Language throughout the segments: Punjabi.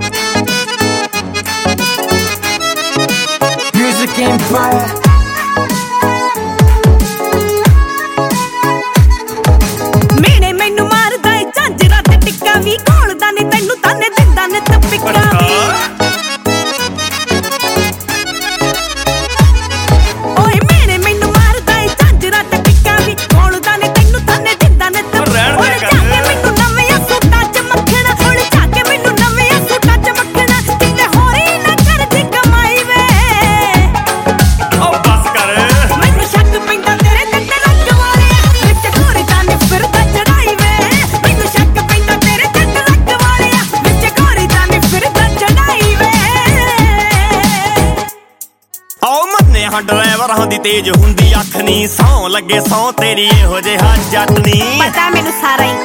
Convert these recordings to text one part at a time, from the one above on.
Music Empire. मेने मैनू मारदा ए झांजरा ते टिक्का वी घोलदा नी तैनू ताने दिंदा ने तपिक्का ओए मेने मैनू मारदा ए झांजरा ते टिक्का वी घोलदा नी तैनू ताने दिंदा ने तपिक्का मैनू नवे सूटां च मक्खना हुण जाके मैनू नवे सूटां च मक्खना किते होरी ना कर दी कमाई वे ओ बस कर मैनू शक पैंदा तेरे ते रंग वाले विच घोरी ताने फिरदा चढ़ाई वे मैनू शक पैंदा तेरे ते रंग वाले विच घोरी ताने फिरदा चढ़ाई वे आओ मन्ने हां ड्राइवरां दी तेज हुंदी अख नी सौं लगे सौं तेरी एहो जिहा जट नी पता मैनू सारा ही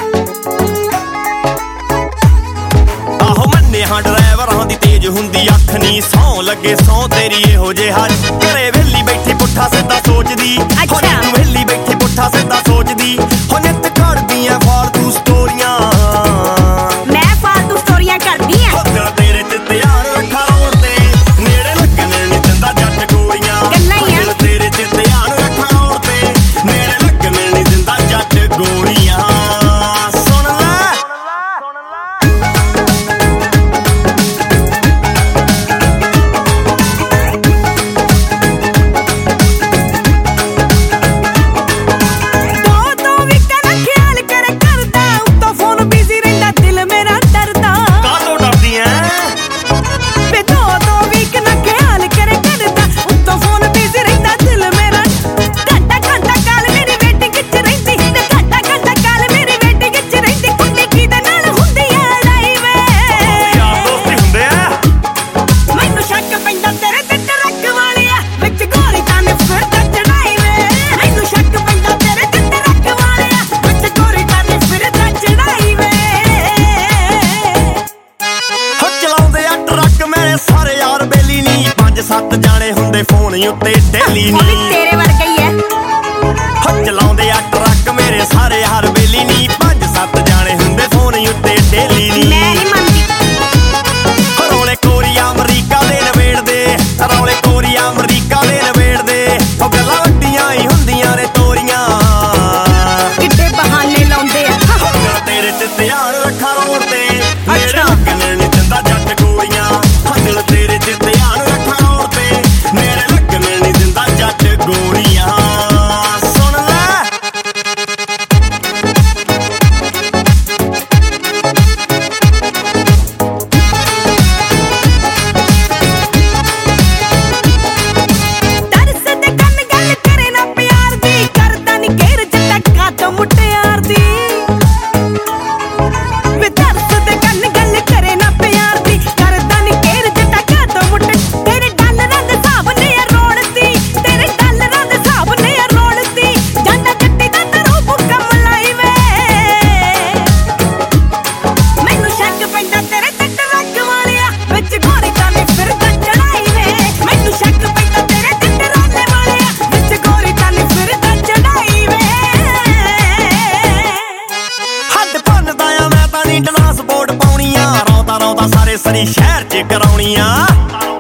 आहो मन्ने हां ड्राइवरां दी तेज हुंदी अख नी सौं लगे सौं तेरी एहो जिहा घरे वेली बैठी पुੱਠਾ ਸਿੱਧਾ ਸੋਚਦੀ ਅੱਛਾ। ਤੂੰ ਵੇਲੀ ਬੈਠੀ ਪੁੱਠਾ ਸਿੱਧਾ ਸੋਚਦੀ ਹੋ ਨਿੱਤ ਘੜਦੀਆਂ ਫਾਲਤੂ ਸਟੋਰੀਆਂ मैं फालतू स्टोरियां करदी हां ਹੋਗਾ ਤੇਰੇ ਤੇ ਧਿਆਨ ਰੱਖਾ ਰੋਣ ਤੇ ਨੇੜੇ ਲੱਗਣੇ ਨੀ ਦਿੰਦਾ ਜੱਟ ਗੋਲੀਆਂ ਗੱਲਾਂ ਹੀ ਆ। ਹੋਗਾ ਤੇਰੇ ਤੇ ਧਿਆਨ ਰੱਖਾ ਰੋਣ ਤੇ ਨੇੜੇ ਲੱਗਣੇ ਨੀ ਦਿੰਦਾ ਜੱਟ ਗੋਲੀਆਂ ਸੁਣ ਲੈ दो दो वीक ना ख्याल करे करदा उत्तों फोन बिजी रहिंदा दिल मेरा डरदा ਕਾਹਤੋਂ ਡਰਦੀ ਐ वे दो दो वीक ना ख्याल करे करदा उत्तों फोन बिजी रहिंदा दिल मेरा घंटा घंटा काल मेरी वेटिंग च रहिंदी ते घंटा घंटा काल मेरी वेटिंग च रहिंदी कुंडी किदे नाल हुंदी ऐ लड़ाई वे ਯਾਰ ਦੋਸਤੀ ਹੁੰਦੇ ਆ मैनू शक पैंदा तेरे ते ट्रक वालिया विच गोरी ताने फिरदा चढ़ाई वे मैनू शक पैंदा तेरे ते ट्रक वालिया विच गोरी ताने फिरदा चढ़ाई वे ਹੋ ਚਲਾਉਂਦੇ ਆ ਟਰੱਕ ਮੇਰੇ ਸਾਰੇ ਯਾਰ ਬੇਲੀ ਨੀ 5-7 ਜਾਣੇ ਹੁੰਦੇ ਫੋਨ ਉੱਤੇ ਡੇਲੀ ਉਹ ਵੀ ਨੀ ਤੇਰੇ ਵਰਗਾ ਹੀ ਹੈ ਹੋ ਚਲਾਉਂਦੇ ਆ ਟਰੱਕ ਮੇਰੇ ਸਾਰੇ ਯਾਰ ਬੇਲੀ ਨੀ 5-7 ਜਾਣੇ ਹੁੰਦੇ ਫੋਨ ਉੱਤੇ ਡੇਲੀ ਨੀ ਮੈਂ ਨਹੀਂ ਮੰਨਦੀ ਰੌਲੇ ਕੋਰੀਆ ਅਮਰੀਕਾ ਦੇ ਨਵੇੜਦੇ ਰੌਲੇ ਕੋਰੀਆ ਅਮਰੀਕਾ ਦੇ ਨਵੇੜਦੇ ਉਹ ਗੱਲਾਂ ਵੱਡੀਆਂ ਹੀ ਹੁੰਦੀਆਂ ਨੇ ਤੋਰੀਆਂ ਕਿੱਡੇ ਬਹਾਨੇ ਲਾਉਂਦੇ ਆ ਹੋਗਾ ਤੇਰੇ ਤੇ ਧਿਆਨ ਰੱਖਾ ਰੋਣ ਤੇ ਨੇੜੇ ਅੱਛਾ। ਲੱਗਣੇ ਨੀ ਦਿੰਦਾ ਜੱਟ ਗੋਲੀਆਂ ਹੱਥਲ ਤੇਰੇ ਤੇ ਧਿਆਨ ਰੱਖਾ ਰੋਣ ਤੇ ਨੇੜੇ ਲੱਗਣੇ ਨੀ ਦਿੰਦਾ ਜੱਟ ਗੋਲੀਆਂ ਸੁਣ ਲੈ ਤਰਸ ਦੇ ਕੰਨ ਗੱਲ ਕਰੇ ਨਾ ਪਿਆਰ ਦੀ ਕਰਦਾ ਨੀ ਘੇਰ ਜੱਟਾ ਤੋਂ ਮੁਟਿਆਰ ਦੀ ਵੇ ਤਰਸ ਦੇ ਕੰਨ ਗੱਲ ਕਰੇ ਨਾ ਪਿਆਰ ਦੀ ਕਰਦਾ ਨੀ ਘੇਰ ਜੱਟਾ ਤੋਂ ਮੁਟ ਤੇਰੇ ਡਾਲਰਾਂ ਦੇ ਹਿਸਾਬ ਨੇ ਰੋੜਦੀ ਤੇਰੇ ਡਾਲਰਾਂ ਦੇ ਹਿਸਾਬ ਨੇ ਰੋੜਦੀ ਜਾਂਦਾ ਜੱਟੀ ਦਾ ਤਰੋ ਭੁੱਕਾ ਮਲਾਈ ਵੇ ਮੈਨੂੰ ਸ਼ੱਕ ਪੈਂਦਾ ਤੇਰੇ ਤੇ ਟਰੱਕ ਵਾਲਿਆ ਵਿੱਚ ਗੋਰੀ ਤਾਨੇ ਫਿਰਦਾ ਚੜਾਈ ਵੇ ਮੈਨੂੰ ਸ਼ੱਕ ਪੈਂਦਾ ਤੇਰੇ ਤੇ ਟਰਾਲੇ ਵਾਲਿਆ ਵਿੱਚ ਗੋਰੀ ਤਾਨੇ ਫਿਰਦਾ ਚੜਾਈ ਵੇ ਹੱਡ ਭੰਨਦਾ ਆ ਮੈਂ ਤਾਂ ਨੀ ਟਰਾਂਸਪੋਰਟ ਪਾਉਣੀਆਂ ਰੌਂਦਾ ਰੌਂਦਾ ਸਾਰੇ ਸਰੀ ਸ਼ਹਿਰ 'ਚ ਕਰਾਉਣੀਆਂ